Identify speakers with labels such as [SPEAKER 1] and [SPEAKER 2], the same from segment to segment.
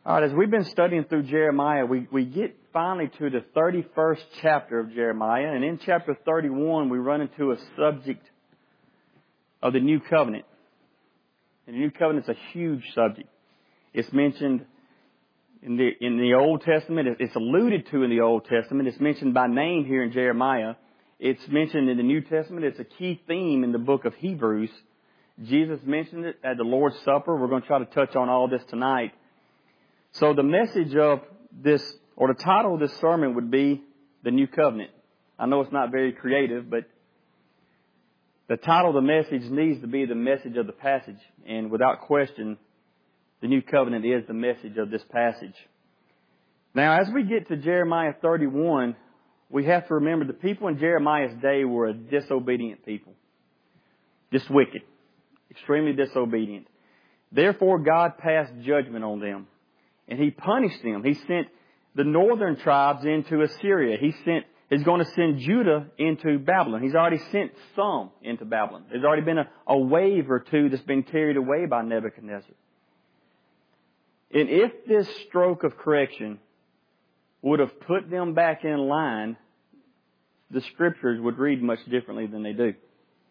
[SPEAKER 1] All right, as we've been studying through Jeremiah, we get finally to the 31st chapter of Jeremiah. And in chapter 31, we run into a subject of the New Covenant. And the New Covenant is a huge subject. It's mentioned in the Old Testament. It's alluded to in the Old Testament. It's mentioned by name here in Jeremiah. It's mentioned in the New Testament. It's a key theme in the book of Hebrews. Jesus mentioned it at the Lord's Supper. We're going to try to touch on all this tonight. So the message of this, or the title of this sermon would be The New Covenant. I know it's not very creative, but the title of the message needs to be the message of the passage. And without question, the New Covenant is the message of this passage. Now, as we get to Jeremiah 31, we have to remember the people in Jeremiah's day were a disobedient people. Just wicked. Extremely disobedient. Therefore, God passed judgment on them. And He punished them. He sent the northern tribes into Assyria. He's going to send Judah into Babylon. He's already sent some into Babylon. There's already been a wave or two that's been carried away by Nebuchadnezzar. And if this stroke of correction would have put them back in line, the Scriptures would read much differently than they do.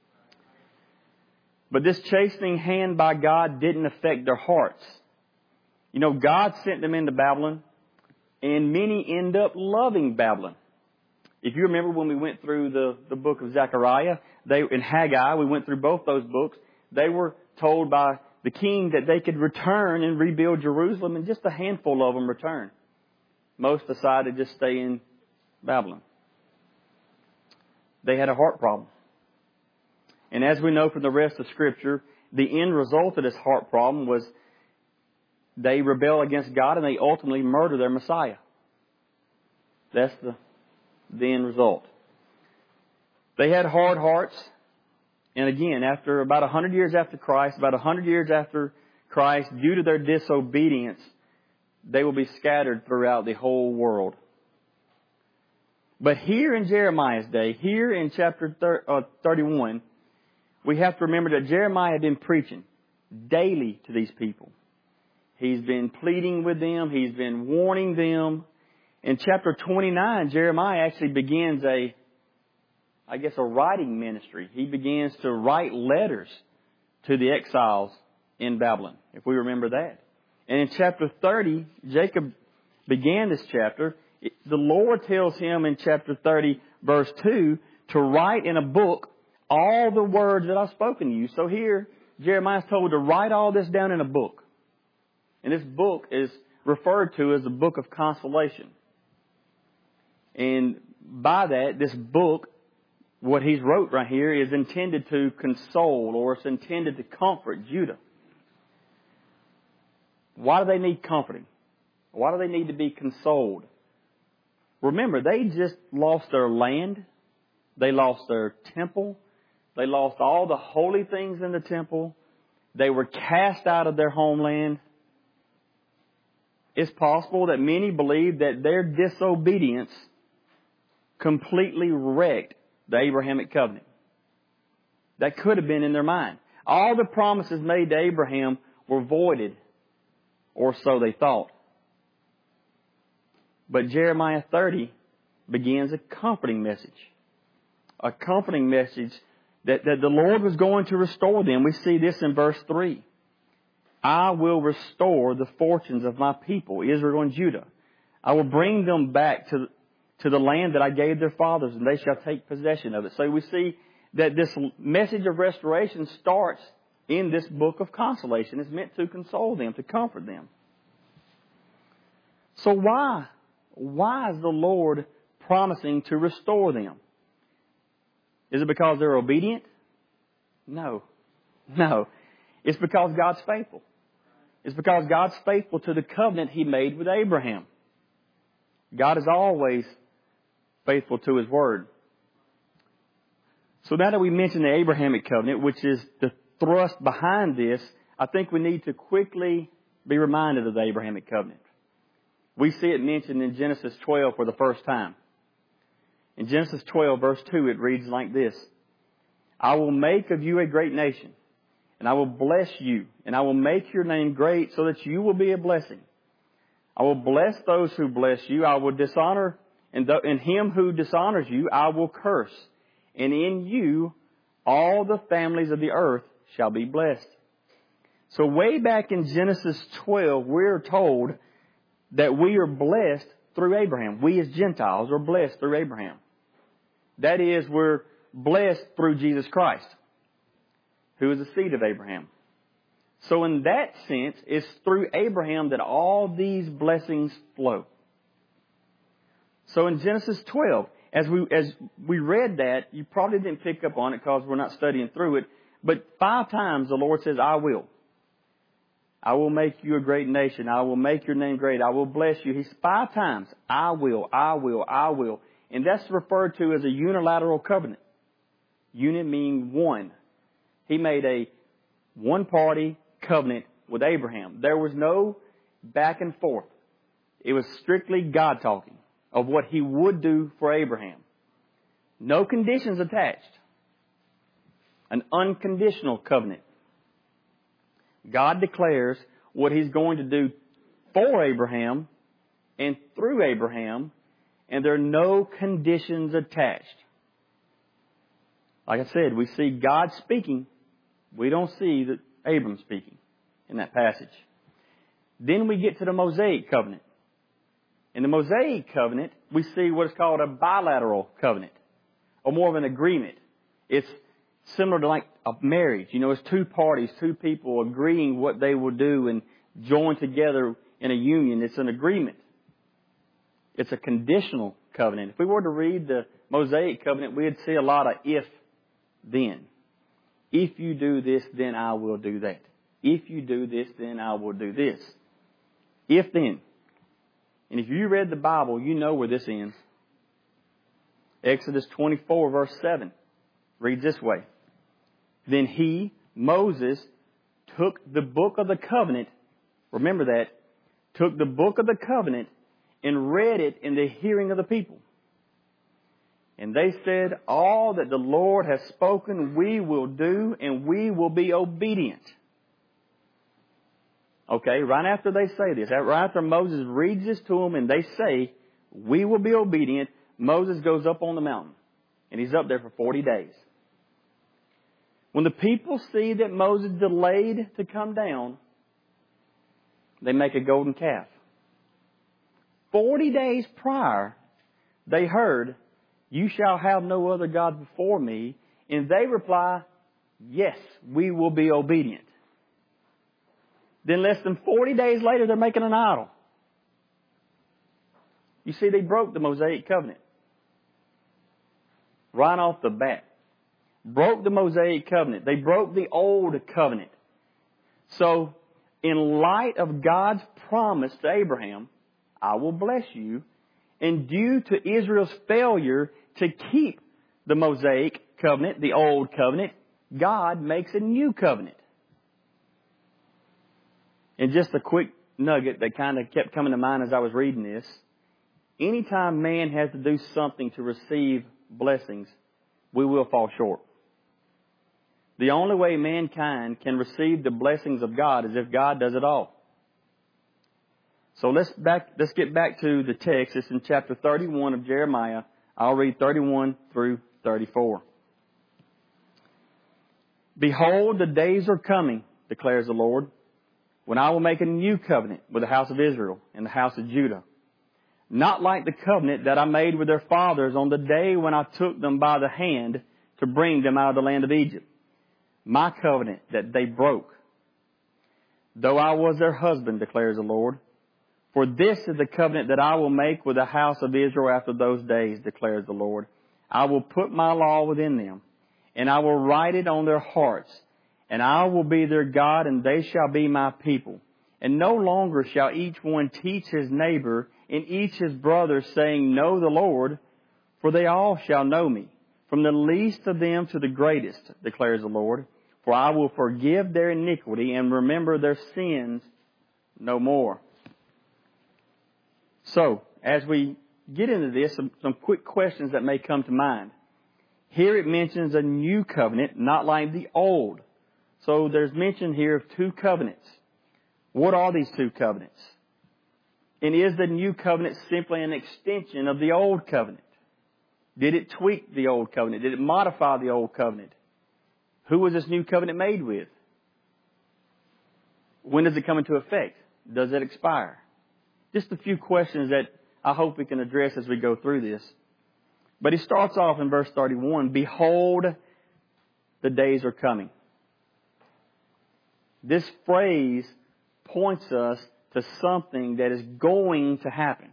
[SPEAKER 1] But this chastening hand by God didn't affect their hearts. You know, God sent them into Babylon, and many end up loving Babylon. If you remember when we went through the book of Zechariah, in Haggai, we went through both those books, they were told by the king that they could return and rebuild Jerusalem, and just a handful of them returned. Most decided to just stay in Babylon. They had a heart problem. And as we know from the rest of Scripture, the end result of this heart problem was they rebel against God and they ultimately murder their Messiah. That's the end result. They had hard hearts. And again, after about 100 years after Christ, due to their disobedience, they will be scattered throughout the whole world. But here in Jeremiah's day, here in chapter 31, we have to remember that Jeremiah had been preaching daily to these people. He's been pleading with them. He's been warning them. In chapter 29, Jeremiah actually begins a writing ministry. He begins to write letters to the exiles in Babylon, if we remember that. And in chapter 30, Jacob began this chapter. The Lord tells him in chapter 30, verse 2, to write in a book all the words that I've spoken to you. So here, Jeremiah is told to write all this down in a book. And this book is referred to as the book of consolation. And by that, this book, what he's wrote right here, is intended to console, or it's intended to comfort Judah. Why do they need comforting? Why do they need to be consoled? Remember, they just lost their land. They lost their temple. They lost all the holy things in the temple. They were cast out of their homeland. It's possible that many believe that their disobedience completely wrecked the Abrahamic covenant. That could have been in their mind. All the promises made to Abraham were voided, or so they thought. But Jeremiah 30 begins a comforting message. A comforting message that the Lord was going to restore them. We see this in verse 3. I will restore the fortunes of my people, Israel and Judah. I will bring them back to the land that I gave their fathers, and they shall take possession of it. So we see that this message of restoration starts in this book of consolation. It's meant to console them, to comfort them. So why is the Lord promising to restore them? Is it because they're obedient? No. It's because God's faithful. It's because God's faithful to the covenant He made with Abraham. God is always faithful to His word. So now that we mentioned the Abrahamic covenant, which is the thrust behind this, I think we need to quickly be reminded of the Abrahamic covenant. We see it mentioned in Genesis 12 for the first time. In Genesis 12, verse 2, it reads like this. I will make of you a great nation, and I will bless you, and I will make your name great so that you will be a blessing. I will bless those who bless you. I will dishonor, and him who dishonors you, I will curse. And in you, all the families of the earth shall be blessed. So way back in Genesis 12, we're told that we are blessed through Abraham. We as Gentiles are blessed through Abraham. That is, we're blessed through Jesus Christ, who is the seed of Abraham. So in that sense, it's through Abraham that all these blessings flow. So in Genesis 12, as we read that, you probably didn't pick up on it because we're not studying through it, but 5 times the Lord says, I will. I will make you a great nation. I will make your name great. I will bless you. He's 5 times, I will, I will, I will. And that's referred to as a unilateral covenant. Unit meaning one. He made a one-party covenant with Abraham. There was no back and forth. It was strictly God talking of what He would do for Abraham. No conditions attached. An unconditional covenant. God declares what He's going to do for Abraham and through Abraham, and there are no conditions attached. Like I said, we see God speaking. We don't see Abram speaking in that passage. Then we get to the Mosaic covenant. In the Mosaic covenant, we see what is called a bilateral covenant, or more of an agreement. It's similar to like a marriage. You know, it's 2 parties, 2 people agreeing what they will do and join together in a union. It's an agreement. It's a conditional covenant. If we were to read the Mosaic covenant, we'd see a lot of if, then. If you do this, then I will do that. If you do this, then I will do this. If then. And if you read the Bible, you know where this ends. Exodus 24, verse 7 reads this way. Then he, Moses, took the book of the covenant, remember that, took the book of the covenant and read it in the hearing of the people. And they said, all that the Lord has spoken we will do, and we will be obedient. Okay, right after they say this, right after Moses reads this to them and they say, we will be obedient, Moses goes up on the mountain. And he's up there for 40 days. When the people see that Moses delayed to come down, they make a golden calf. 40 days prior, they heard, you shall have no other God before me. And they reply, yes, we will be obedient. Then less than 40 days later, they're making an idol. You see, they broke the Mosaic covenant. Right off the bat. Broke the Mosaic covenant. They broke the old covenant. So, in light of God's promise to Abraham, I will bless you, and due to Israel's failure to keep the Mosaic covenant, the old covenant, God makes a new covenant. And just a quick nugget that kind of kept coming to mind as I was reading this. Anytime man has to do something to receive blessings, we will fall short. The only way mankind can receive the blessings of God is if God does it all. So let's get back to the text. It's in chapter 31 of Jeremiah. I'll read 31 through 34. Behold, the days are coming, declares the Lord, when I will make a new covenant with the house of Israel and the house of Judah. Not like the covenant that I made with their fathers on the day when I took them by the hand to bring them out of the land of Egypt. My covenant that they broke. Though I was their husband, declares the Lord. For this is the covenant that I will make with the house of Israel after those days, declares the Lord. I will put my law within them, and I will write it on their hearts. And I will be their God, and they shall be my people. And no longer shall each one teach his neighbor and each his brother, saying, know the Lord, for they all shall know me, from the least of them to the greatest, declares the Lord. For I will forgive their iniquity and remember their sins no more. So, as we get into this, some quick questions that may come to mind. Here it mentions a new covenant, not like the old. So there's mention here of 2 covenants. What are these 2 covenants? And is the new covenant simply an extension of the old covenant? Did it tweak the old covenant? Did it modify the old covenant? Who was this new covenant made with? When does it come into effect? Does it expire? Just a few questions that I hope we can address as we go through this. But he starts off in verse 31, behold, the days are coming. This phrase points us to something that is going to happen.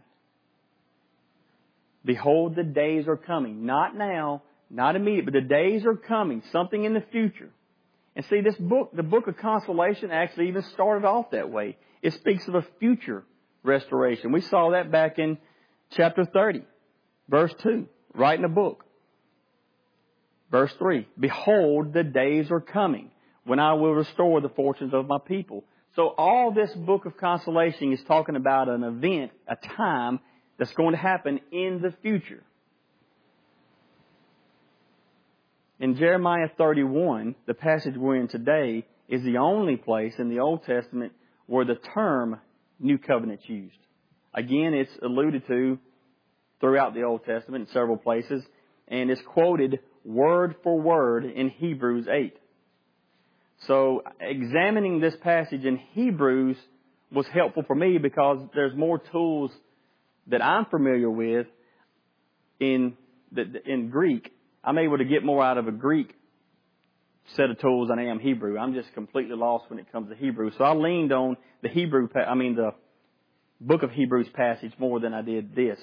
[SPEAKER 1] Behold, the days are coming. Not now, not immediate, but the days are coming. Something in the future. And see, this book, the book of consolation, actually even started off that way. It speaks of a future restoration. We saw that back in chapter 30, verse 2, right in the book. Verse 3, behold, the days are coming when I will restore the fortunes of my people. So all this book of consolation is talking about an event, a time that's going to happen in the future. In Jeremiah 31, the passage we're in today is the only place in the Old Testament where the term New Covenant's used. Again, it's alluded to throughout the Old Testament in several places, and it's quoted word for word in Hebrews 8. So examining this passage in Hebrews was helpful for me because there's more tools that I'm familiar with in Greek. I'm able to get more out of a Greek set of tools than I am Hebrew. I'm just completely lost when it comes to Hebrew. So I leaned on the book of Hebrews passage more than I did this.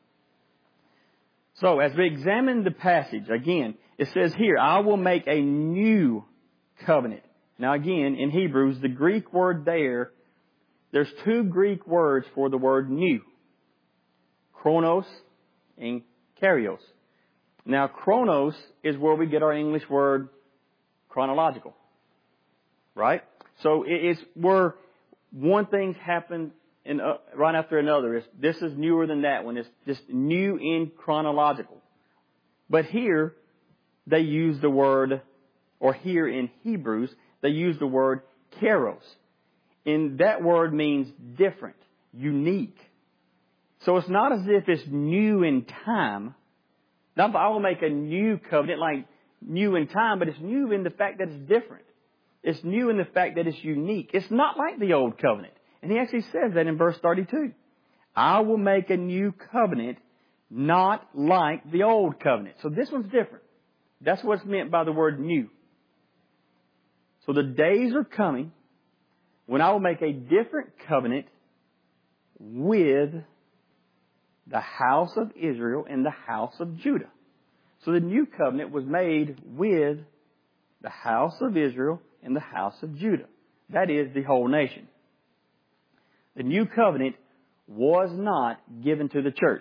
[SPEAKER 1] So as we examine the passage, again, it says here, I will make a new covenant. Now again, in Hebrews, the Greek word there's two Greek words for the word new. Chronos and kairios. Now, chronos is where we get our English word chronological. Right? So it's where one thing happens right after another. This is newer than that one. It's just new in chronological. But here, they use the word, or here in Hebrews, they use the word kairos. And that word means different, unique. So it's not as if it's new in time. Not that I will make a new covenant like new in time, but it's new in the fact that it's different. It's new in the fact that it's unique. It's not like the old covenant. And he actually says that in verse 32. I will make a new covenant not like the old covenant. So this one's different. That's what's meant by the word new. So the days are coming when I will make a different covenant with the house of Israel and the house of Judah. So the new covenant was made with the house of Israel and the house of Judah. That is the whole nation. The new covenant was not given to the church.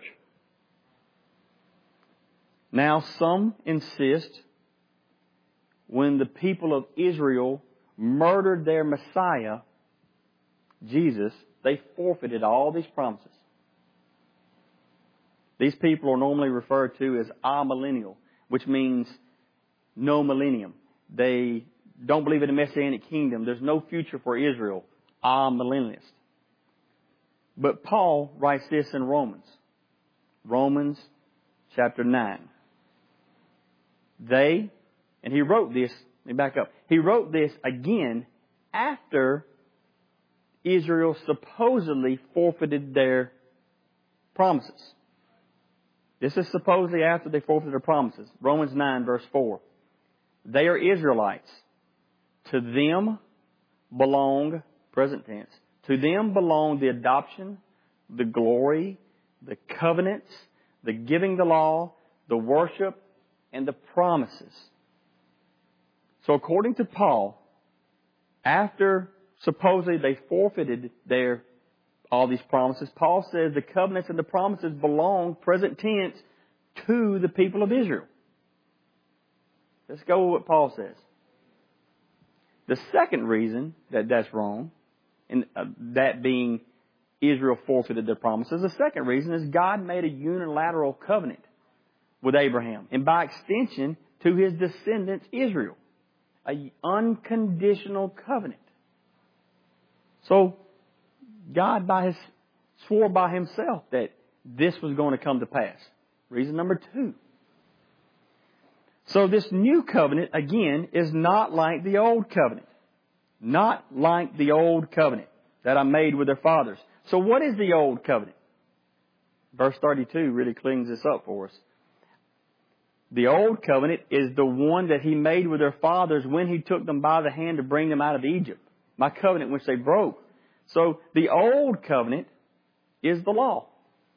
[SPEAKER 1] Now some insist when the people of Israel murdered their Messiah, Jesus, they forfeited all these promises. These people are normally referred to as amillennial, which means no millennium. They don't believe in a messianic kingdom. There's no future for Israel. Amillennialist. But Paul writes this in Romans. Romans chapter 9. And he wrote this, let me back up. He wrote this again after Israel supposedly forfeited their promises. This is supposedly after they forfeited their promises. Romans 9 verse 4. They are Israelites. To them belong, present tense, to them belong the adoption, the glory, the covenants, the giving the law, the worship, and the promises. So according to Paul, after supposedly they forfeited all these promises, Paul says the covenants and the promises belong, present tense, to the people of Israel. Let's go with what Paul says. The second reason that that's wrong, and that being Israel forfeited their promises, the second reason is God made a unilateral covenant with Abraham, and by extension to his descendants Israel. An unconditional covenant. So God, by his swore by himself that this was going to come to pass. Reason number 2. So this new covenant, again, is not like the old covenant. Not like the old covenant that I made with their fathers. So what is the old covenant? Verse 32 really cleans this up for us. The old covenant is the one that He made with their fathers when He took them by the hand to bring them out of Egypt. My covenant which they broke. So the old covenant is the law.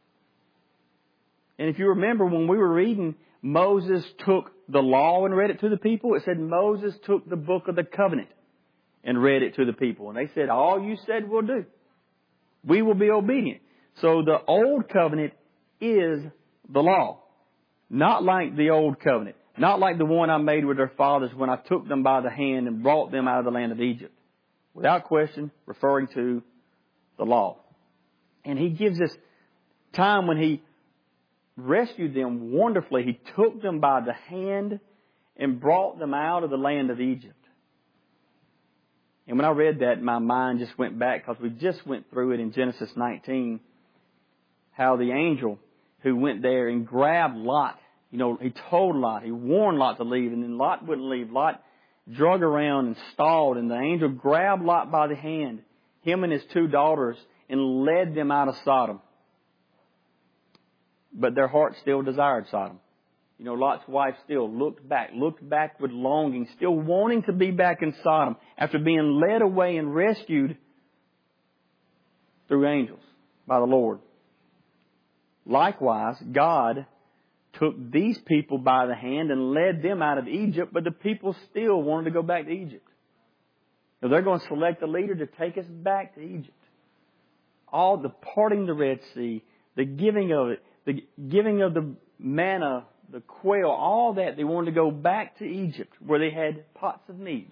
[SPEAKER 1] And if you remember when we were reading, Moses took the law and read it to the people. It said Moses took the book of the covenant and read it to the people. And they said, all you said we'll do. We will be obedient. So the old covenant is the law. Not like the old covenant. Not like the one I made with their fathers when I took them by the hand and brought them out of the land of Egypt. Without question, referring to the law. And He gives this time when He rescued them wonderfully. He took them by the hand and brought them out of the land of Egypt. And when I read that, my mind just went back because we just went through it in Genesis 19. How the angel who went there and grabbed Lot, he told Lot, he warned Lot to leave, and then Lot wouldn't leave. Lot drug around and stalled, and the angel grabbed Lot by the hand, him and his 2 daughters, and led them out of Sodom. But their heart still desired Sodom. Lot's wife still looked back with longing, still wanting to be back in Sodom after being led away and rescued through angels by the Lord. Likewise, God took these people by the hand and led them out of Egypt, but the people still wanted to go back to Egypt. Now they're going to select a leader to take us back to Egypt. All the parting the Red Sea, the giving of it, the giving of the manna, the quail, all that. They wanted to go back to Egypt where they had pots of meat.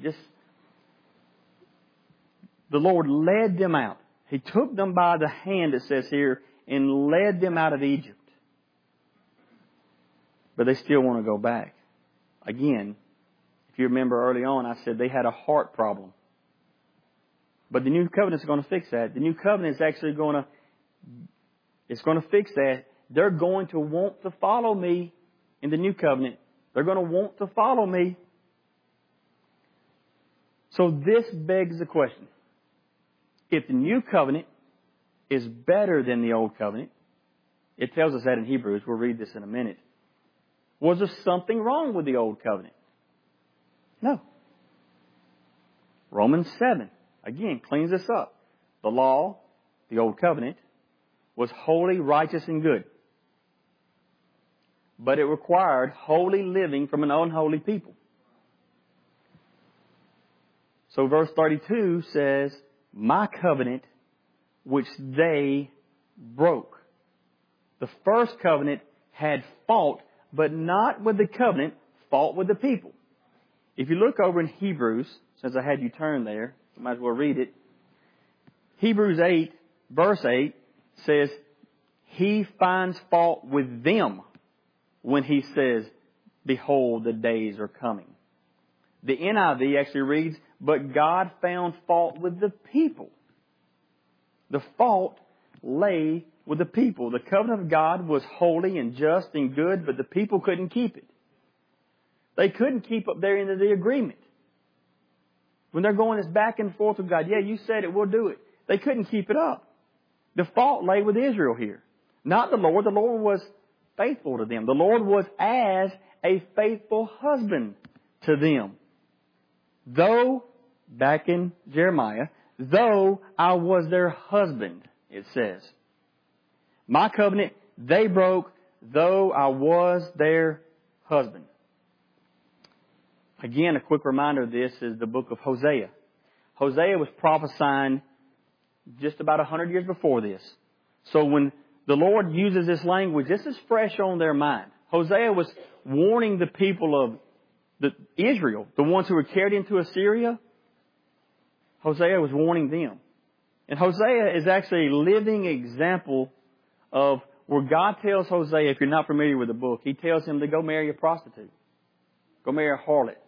[SPEAKER 1] The Lord led them out. He took them by the hand, it says here, and led them out of Egypt. But they still want to go back. Again, if you remember early on, I said they had a heart problem. But the new covenant is going to fix that. The new covenant is actually going to fix that. They're going to want to follow me in the new covenant. They're going to want to follow me. So this begs the question. If the new covenant is better than the old covenant, it tells us that in Hebrews. We'll read this in a minute. Was there something wrong with the old covenant? No. Romans 7, again, cleans this up. The law, the old covenant, was holy, righteous, and good. But it required holy living from an unholy people. So verse 32 says, my covenant which they broke. The first covenant had fault, but not with the covenant, fault with the people. If you look over in Hebrews, since I had you turn there, you might as well read it. Hebrews 8, verse 8 says, He finds fault with them when He says, behold, the days are coming. The NIV actually reads, but God found fault with the people. The fault lay with the people. The covenant of God was holy and just and good, but the people couldn't keep it. They couldn't keep up their end of the agreement. When they're going this back and forth with God, yeah, you said it, we'll do it. They couldn't keep it up. The fault lay with Israel here. Not the Lord. The Lord was faithful to them. The Lord was as a faithful husband to them. Though, back in Jeremiah, though I was their husband, it says. My covenant they broke, though I was their husband. Again, a quick reminder of this is the book of Hosea. Hosea was prophesying just about 100 years before this. So when the Lord uses this language, this is fresh on their mind. Hosea was warning the people of Israel, the ones who were carried into Assyria. Hosea was warning them. And Hosea is actually a living example of where God tells Hosea, if you're not familiar with the book, He tells him to go marry a prostitute. Go marry a harlot.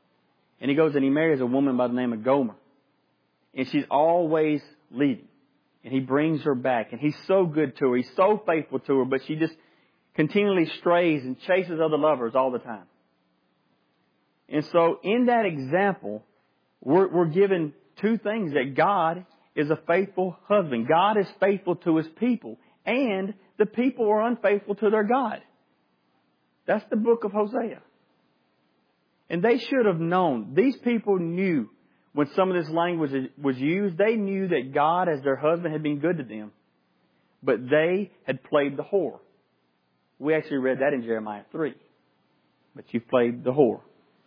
[SPEAKER 1] And he goes and he marries a woman by the name of Gomer. And she's always leaving. And He brings her back. And He's so good to her. He's so faithful to her. But she just continually strays and chases other lovers all the time. And so in that example, we're given two things. That God is a faithful husband. God is faithful to His people. And the people are unfaithful to their God. That's the book of Hosea. And they should have known. These people knew when some of this language was used. They knew that God as their husband had been good to them. But they had played the whore. We actually read that in Jeremiah 3. But you played the whore.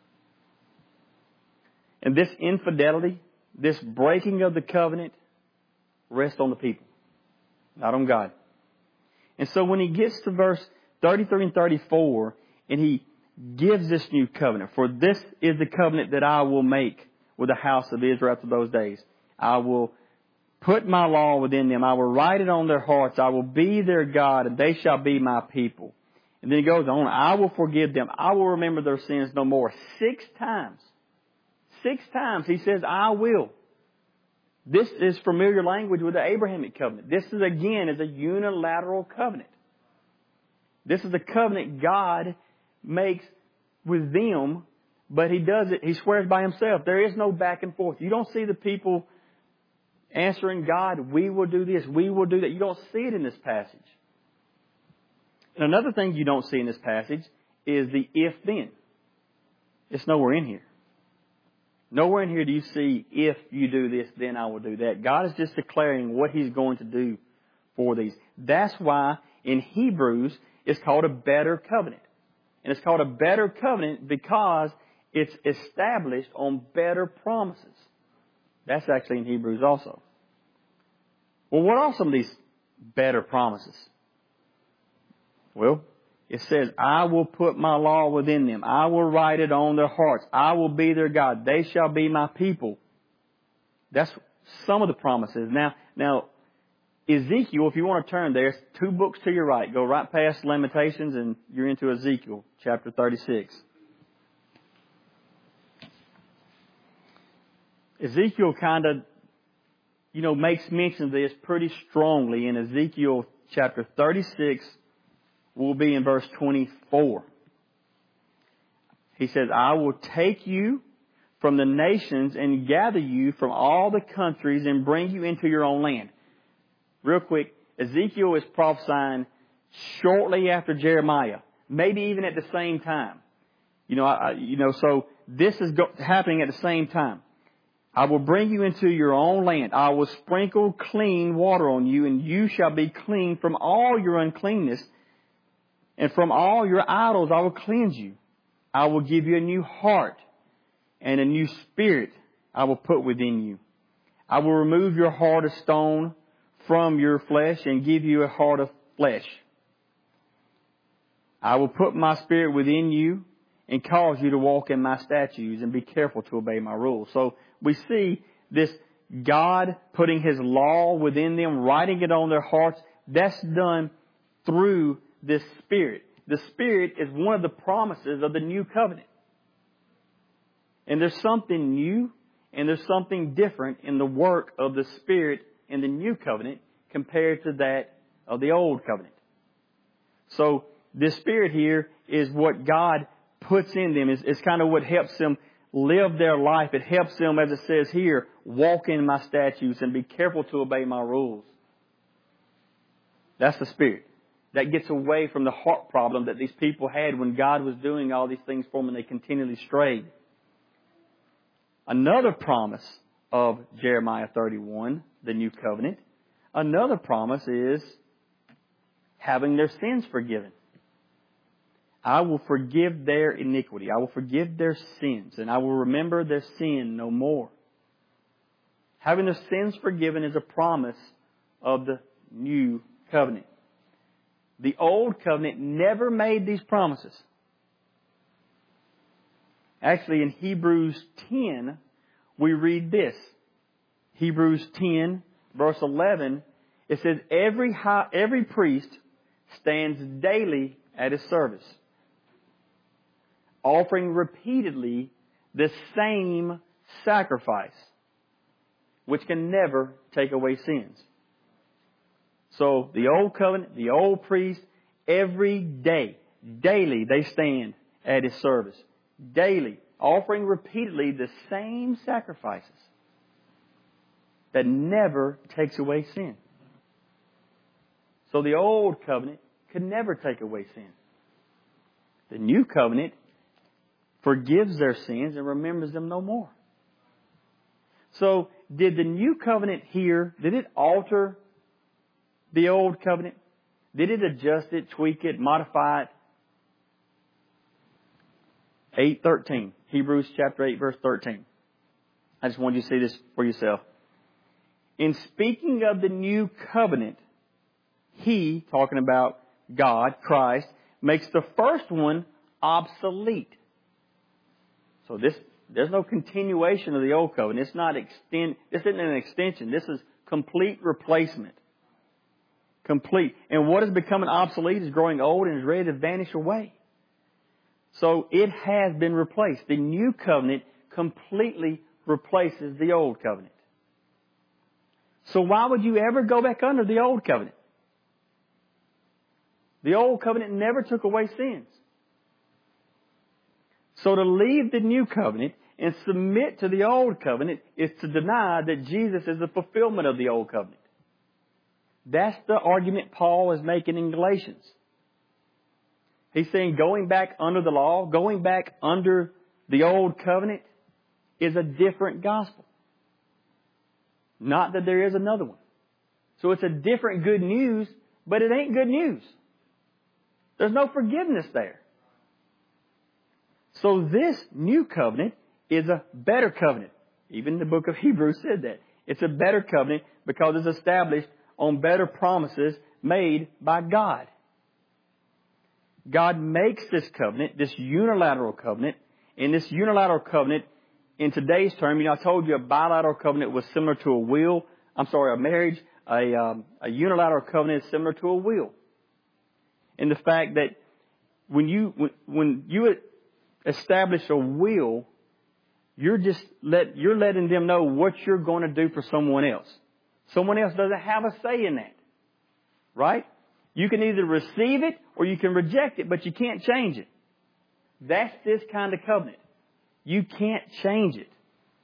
[SPEAKER 1] And this infidelity, this breaking of the covenant, rests on the people, not on God. And so when he gets to verse 33 and 34, and he gives this new covenant, for this is the covenant that I will make with the house of Israel after those days. I will put my law within them. I will write it on their hearts. I will be their God, and they shall be my people. And then he goes on, I will forgive them. I will remember their sins no more. 6 times. 6 times he says, I will. This is familiar language with the Abrahamic covenant. This is again a unilateral covenant. This is a covenant God makes with them, but He does it, He swears by Himself. There is no back and forth. You don't see the people answering God, we will do this, we will do that. You don't see it in this passage. And another thing you don't see in this passage is the if-then. It's nowhere in here. Nowhere in here do you see, if you do this, then I will do that. God is just declaring what He's going to do for these. That's why in Hebrews it's called a better covenant. And it's called a better covenant because it's established on better promises. That's actually in Hebrews also. Well, what are some of these better promises? Well, it says, I will put my law within them. I will write it on their hearts. I will be their God. They shall be my people. That's some of the promises. Now, Ezekiel, if you want to turn there, 2 books to your right. Go right past Lamentations and you're into Ezekiel, chapter 36. Ezekiel kind of, makes mention of this pretty strongly in Ezekiel chapter 36. Will be in verse 24. He says, I will take you from the nations and gather you from all the countries and bring you into your own land. Real quick, Ezekiel is prophesying shortly after Jeremiah, maybe even at the same time. So this is happening at the same time. I will bring you into your own land. I will sprinkle clean water on you, and you shall be clean from all your uncleanness. And from all your idols I will cleanse you. I will give you a new heart, and a new spirit I will put within you. I will remove your heart of stone from your flesh and give you a heart of flesh. I will put my spirit within you and cause you to walk in my statutes and be careful to obey my rules. So we see this God putting His law within them, writing it on their hearts. That's done through this Spirit. The Spirit is one of the promises of the new covenant. And there's something new and there's something different in the work of the Spirit in the new covenant compared to that of the old covenant. So this Spirit here is what God puts in them. It's kind of what helps them live their life. It helps them, as it says here, walk in my statutes and be careful to obey my rules. That's the Spirit. That gets away from the heart problem that these people had when God was doing all these things for them and they continually strayed. Another promise of Jeremiah 31, the new covenant, another promise is having their sins forgiven. I will forgive their iniquity. I will forgive their sins, and I will remember their sin no more. Having their sins forgiven is a promise of the new covenant. The old covenant never made these promises. Actually, in Hebrews 10, we read this. Hebrews 10, verse 11, it says, every priest stands daily at his service, offering repeatedly the same sacrifice, which can never take away sins. So the old covenant, the old priest, every day, daily they stand at His service. Daily, offering repeatedly the same sacrifices that never takes away sin. So the old covenant could never take away sin. The new covenant forgives their sins and remembers them no more. So did the new covenant here, did it alter the old covenant? Did it adjust it, tweak it, modify it? 8:13. Hebrews chapter 8 verse 13. I just wanted you to see this for yourself. In speaking of the new covenant, He, talking about God, Christ, makes the first one obsolete. So there's no continuation of the old covenant. This isn't an extension. This is complete replacement. Complete. And what is becoming obsolete is growing old and is ready to vanish away. So it has been replaced. The new covenant completely replaces the old covenant. So why would you ever go back under the old covenant? The old covenant never took away sins. So to leave the new covenant and submit to the old covenant is to deny that Jesus is the fulfillment of the old covenant. That's the argument Paul is making in Galatians. He's saying going back under the law, going back under the old covenant is a different gospel. Not that there is another one. So it's a different good news, but it ain't good news. There's no forgiveness there. So this new covenant is a better covenant. Even the book of Hebrews said that. It's a better covenant because it's established on better promises made by God. God makes this covenant, this unilateral covenant. In this unilateral covenant, in today's term, I told you a bilateral covenant was similar to a marriage. A unilateral covenant is similar to a will. In the fact that when you establish a will, you're letting them know what you're going to do for someone else. Someone else doesn't have a say in that. Right? You can either receive it or you can reject it, but you can't change it. That's this kind of covenant. You can't change it.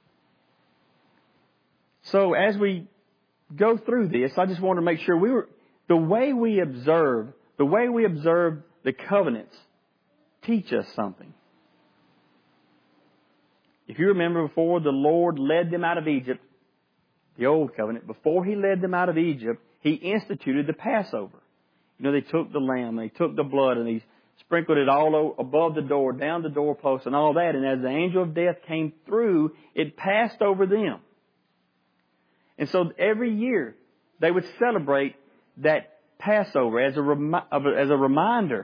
[SPEAKER 1] So as we go through this, I just want to make sure the way we observe the covenants teach us something. If you remember before the Lord led them out of Egypt, the old covenant, before He led them out of Egypt, He instituted the Passover. They took the lamb, they took the blood, and He sprinkled it all above the door, down the doorpost, and all that. And as the angel of death came through, it passed over them. And so every year, they would celebrate that Passover as a reminder.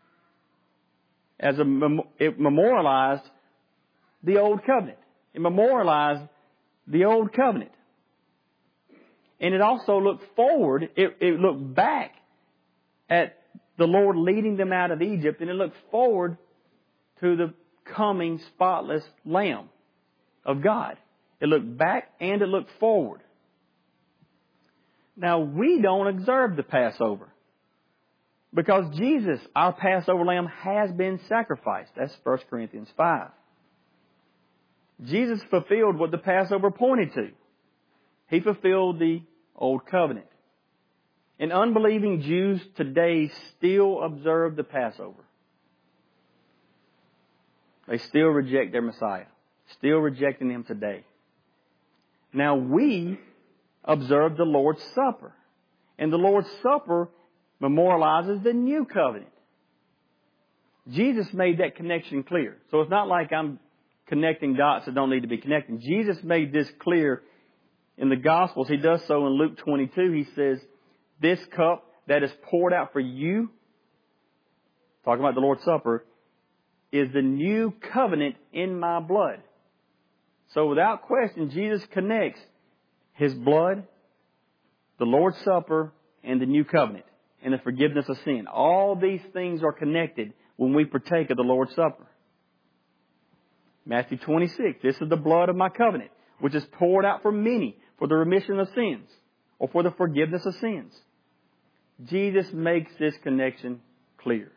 [SPEAKER 1] It memorialized the old covenant. It memorialized the old covenant. And it also looked forward. It looked back at the Lord leading them out of Egypt, and it looked forward to the coming spotless Lamb of God. It looked back and it looked forward. Now, we don't observe the Passover because Jesus, our Passover Lamb, has been sacrificed. That's 1 Corinthians 5. Jesus fulfilled what the Passover pointed to. He fulfilled the Old Covenant. And unbelieving Jews today still observe the Passover. They still reject their Messiah. Still rejecting Him today. Now we observe the Lord's Supper. And the Lord's Supper memorializes the New Covenant. Jesus made that connection clear. So it's not like I'm connecting dots that don't need to be connected. Jesus made this clear in the Gospels. He does so in Luke 22. He says, this cup that is poured out for you, talking about the Lord's Supper, is the new covenant in my blood. So without question, Jesus connects His blood, the Lord's Supper, and the new covenant, and the forgiveness of sin. All these things are connected when we partake of the Lord's Supper. Matthew 26, this is the blood of my covenant, which is poured out for many for the remission of sins, or for the forgiveness of sins. Jesus makes this connection clear.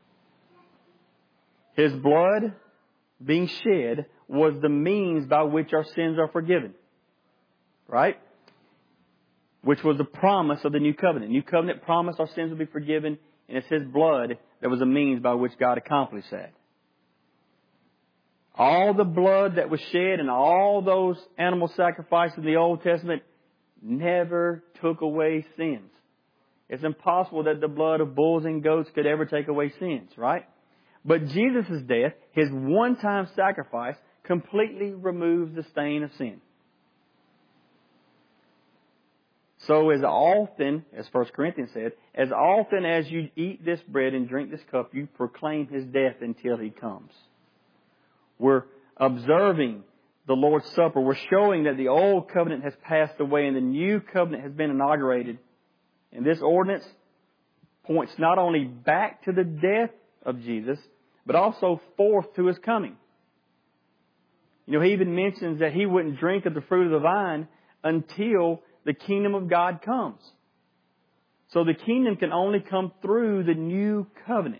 [SPEAKER 1] His blood being shed was the means by which our sins are forgiven. Right? Which was the promise of the new covenant. New covenant promised our sins would be forgiven, and it's His blood that was the means by which God accomplished that. All the blood that was shed and all those animal sacrifices in the Old Testament never took away sins. It's impossible that the blood of bulls and goats could ever take away sins, right? But Jesus' death, His one-time sacrifice, completely removes the stain of sin. So as often, as 1 Corinthians said, as often as you eat this bread and drink this cup, you proclaim His death until He comes. We're observing the Lord's Supper. We're showing that the old covenant has passed away and the new covenant has been inaugurated. And this ordinance points not only back to the death of Jesus, but also forth to His coming. You know, He even mentions that He wouldn't drink of the fruit of the vine until the kingdom of God comes. So the kingdom can only come through the new covenant.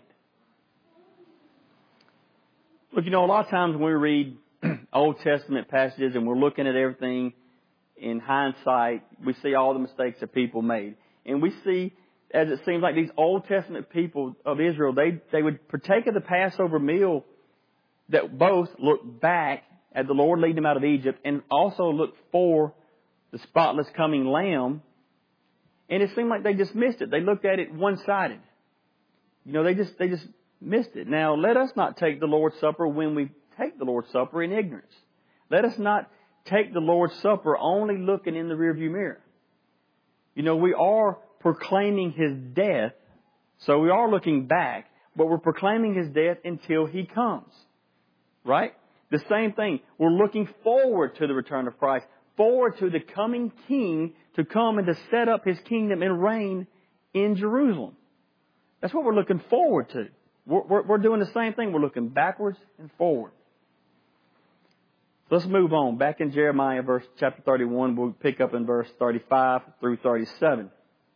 [SPEAKER 1] Look, you know, a lot of times when we read Old Testament passages and we're looking at everything in hindsight, we see all the mistakes that people made. And we see, as it seems like these Old Testament people of Israel, they would partake of the Passover meal that both look back at the Lord leading them out of Egypt and also look for the spotless coming Lamb. And it seemed like they just missed it. They looked at it one-sided. You know, they just missed it. Now, let us not take the Lord's Supper when we take the Lord's Supper in ignorance. Let us not take the Lord's Supper only looking in the rearview mirror. You know, we are proclaiming His death, so we are looking back, but we're proclaiming His death until He comes. Right? The same thing. We're looking forward to the return of Christ, forward to the coming King to come and to set up His kingdom and reign in Jerusalem. That's what we're looking forward to. We're doing the same thing. We're looking backwards and forward. So let's move on. Back in Jeremiah chapter 31, we'll pick up in verse 35 through 37.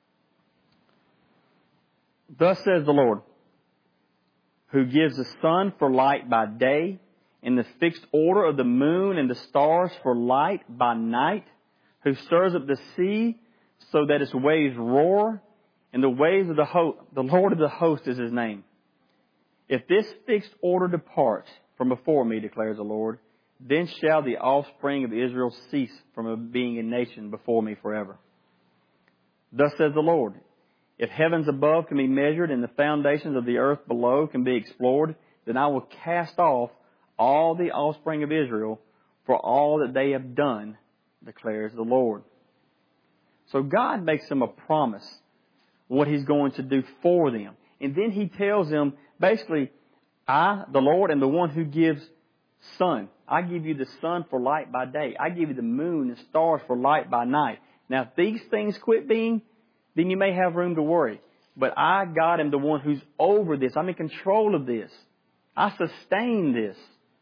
[SPEAKER 1] Thus says the Lord, who gives the sun for light by day, and the fixed order of the moon and the stars for light by night, who stirs up the sea so that its waves roar, and the waves of the Lord of the host is His name. If this fixed order departs from before me, declares the Lord, then shall the offspring of Israel cease from being a nation before me forever. Thus says the Lord, if heavens above can be measured and the foundations of the earth below can be explored, then I will cast off all the offspring of Israel for all that they have done, declares the Lord. So God makes them a promise what He's going to do for them. And then He tells them, basically, I, the Lord, am the one who gives sun. I give you the sun for light by day. I give you the moon and stars for light by night. Now, if these things quit being, then you may have room to worry. But I, God, am the one who's over this. I'm in control of this. I sustain this.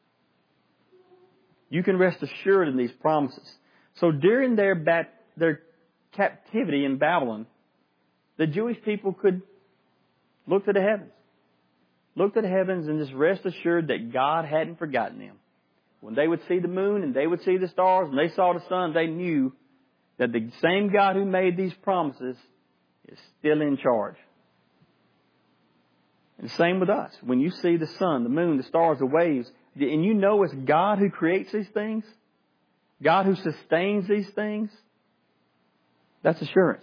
[SPEAKER 1] You can rest assured in these promises. So during their captivity in Babylon, the Jewish people could look to the heavens. Look to the heavens and just rest assured that God hadn't forgotten them. When they would see the moon and they would see the stars and they saw the sun, they knew that the same God who made these promises is still in charge. And the same with us. When you see the sun, the moon, the stars, the waves, and you know it's God who creates these things, God who sustains these things, that's assurance.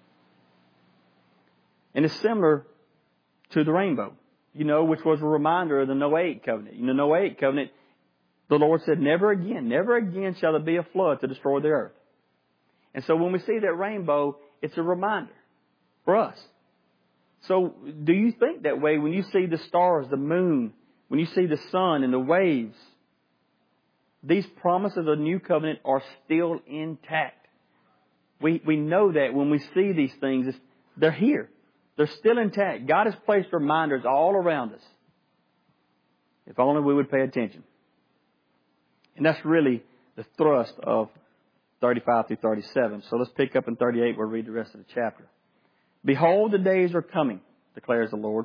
[SPEAKER 1] And it's similar to the rainbow, you know, which was a reminder of the Noahic covenant. In the Noahic covenant, the Lord said, never again shall there be a flood to destroy the earth. And so when we see that rainbow, it's a reminder for us. So do you think that way when you see the stars, the moon, when you see the sun and the waves? These promises of the new covenant are still intact. We know that when we see these things, they're here. They're still intact. God has placed reminders all around us. If only we would pay attention. And that's really the thrust of 35 through 37. So let's pick up in 38. We'll read the rest of the chapter. Behold, the days are coming, declares the Lord,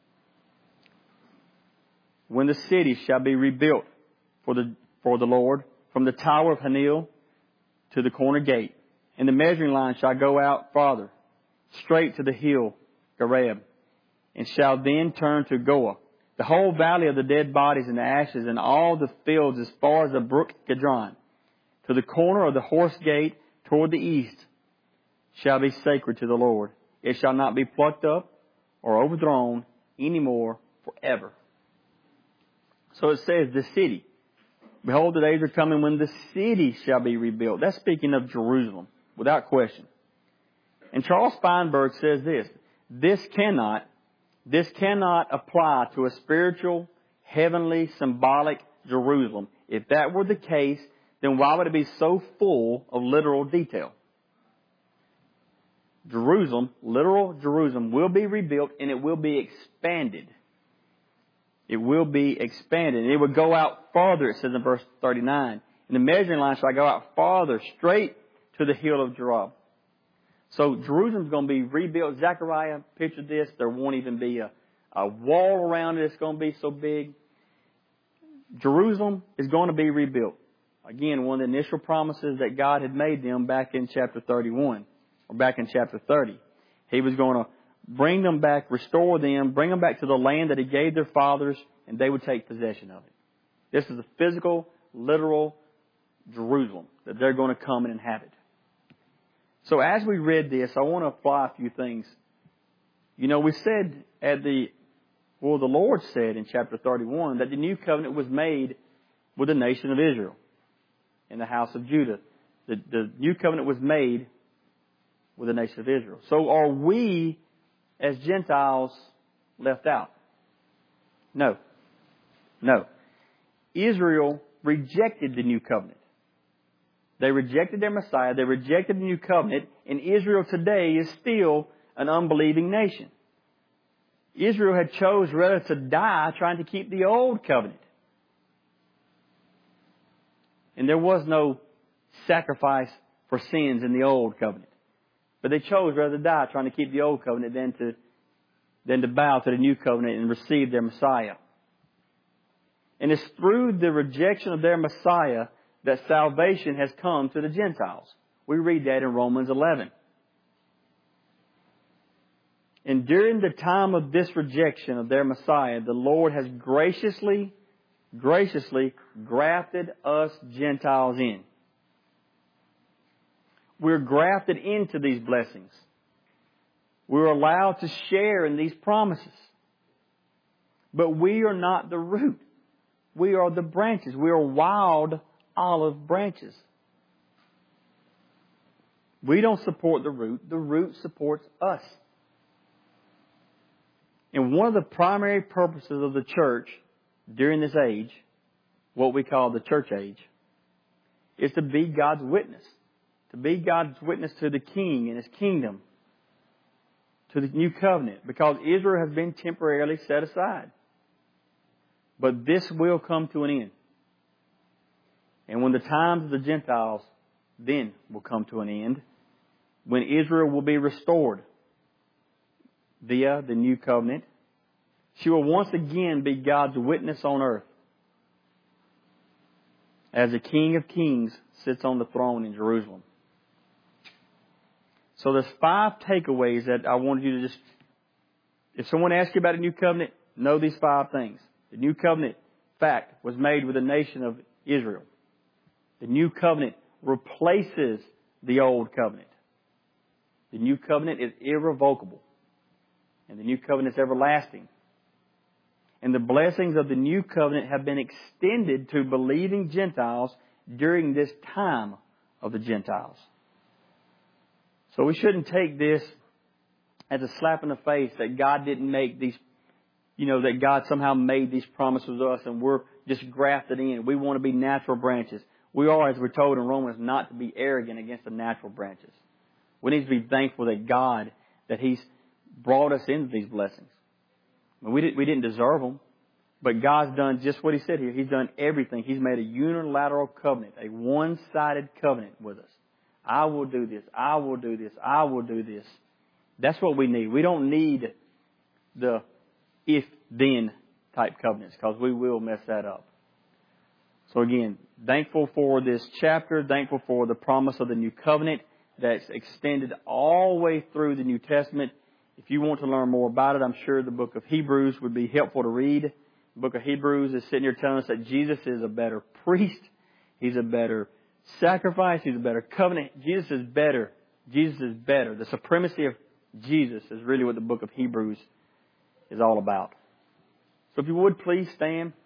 [SPEAKER 1] when the city shall be rebuilt for the Lord, from the tower of Hanil to the corner gate. And the measuring line shall go out farther, straight to the hill Gareb, and shall then turn to Goah. The whole valley of the dead bodies and the ashes, and all the fields as far as the brook Kidron, to the corner of the horse gate toward the east, shall be sacred to the Lord. It shall not be plucked up or overthrown any more forever. So it says the city. Behold, the days are coming when the city shall be rebuilt. That's speaking of Jerusalem, without question. And Charles Feinberg says this: This cannot apply to a spiritual, heavenly, symbolic Jerusalem. If that were the case, then why would it be so full of literal detail? Jerusalem, literal Jerusalem, will be rebuilt and it will be expanded. It will be expanded. And it will go out farther, it says in verse 39. And the measuring line shall go out farther, straight to the hill of Jerub. So Jerusalem's going to be rebuilt. Zechariah pictured this. There won't even be a wall around it. It's going to be so big. Jerusalem is going to be rebuilt. Again, one of the initial promises that God had made them back in chapter 31, or back in chapter 30. He was going to bring them back, restore them, bring them back to the land that He gave their fathers, and they would take possession of it. This is a physical, literal Jerusalem that they're going to come and inhabit. So as we read this, I want to apply a few things. You know, we said the Lord said in chapter 31 that the new covenant was made with the nation of Israel and the house of Judah. The new covenant was made with the nation of Israel. So are we, as Gentiles, left out? No. Israel rejected the new covenant. They rejected their Messiah. They rejected the new covenant. And Israel today is still an unbelieving nation. Israel had chose rather to die trying to keep the old covenant. And there was no sacrifice for sins in the old covenant. But they chose rather to die trying to keep the old covenant than to bow to the new covenant and receive their Messiah. And it's through the rejection of their Messiah that salvation has come to the Gentiles. We read that in Romans 11. And during the time of this rejection of their Messiah, the Lord has graciously grafted us Gentiles in. We're grafted into these blessings. We're allowed to share in these promises. But we are not the root. We are the branches. We are wild olive branches. We don't support the root. The root supports us. And one of the primary purposes of the church during this age, what we call the church age, is to be God's witness. To be God's witness to the King and His kingdom, to the new covenant, because Israel has been temporarily set aside. But this will come to an end. And when the times of the Gentiles then will come to an end, when Israel will be restored via the new covenant, she will once again be God's witness on earth as the King of Kings sits on the throne in Jerusalem. So there's 5 takeaways that I wanted you to just, if someone asks you about the new covenant, know these 5 things. The new covenant, fact, was made with the nation of Israel. The new covenant replaces the old covenant. The new covenant is irrevocable. And the new covenant is everlasting. And the blessings of the new covenant have been extended to believing Gentiles during this time of the Gentiles. So we shouldn't take this as a slap in the face that God didn't make these, that God somehow made these promises with us and we're just grafted in. We want to be natural branches. We are, as we're told in Romans, not to be arrogant against the natural branches. We need to be thankful that He's brought us into these blessings. We didn't deserve them, but God's done just what He said here. He's done everything. He's made a unilateral covenant, a one-sided covenant with us. I will do this. I will do this. I will do this. That's what we need. We don't need the if-then type covenants, because we will mess that up. So again, thankful for this chapter, thankful for the promise of the new covenant that's extended all the way through the New Testament. If you want to learn more about it, I'm sure the book of Hebrews would be helpful to read. The book of Hebrews is sitting here telling us that Jesus is a better priest. He's a better sacrifice. He's a better covenant. Jesus is better. Jesus is better. The supremacy of Jesus is really what the book of Hebrews is all about. So if you would, please stand.